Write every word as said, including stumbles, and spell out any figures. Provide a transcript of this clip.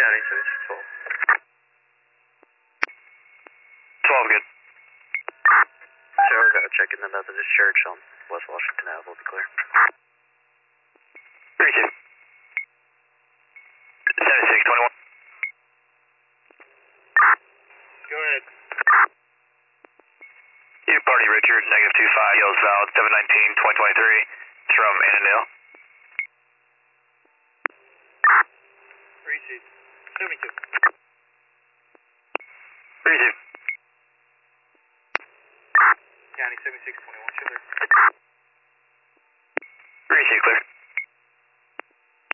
County seventy-six twelve. twelve, good. Sarah, got a check in the Methodist Church on West Washington Avenue, will be clear. three two. seventy-six twenty-one. Go ahead. You party Richard, negative two five, Yells South, seven nineteen, twenty twenty-three. It's from Annandale. Receive. seventy-two. three two. County seventy-six twenty-one, sugar.